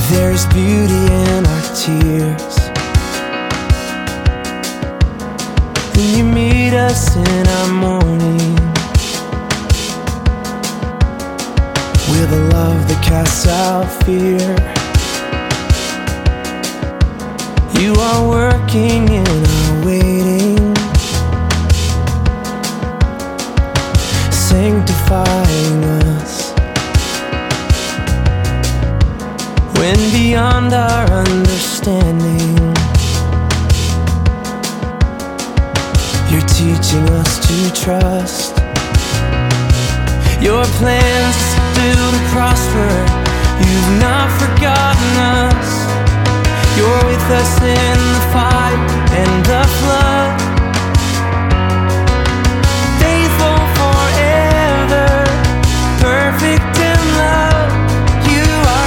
There's beauty in our tears, and you meet us in our mourning with a love that casts out fear. You are working in our waiting, sanctifying us when beyond our understanding. You're teaching us to trust. Your plans still to prosper. You've not forgotten us. You're with us in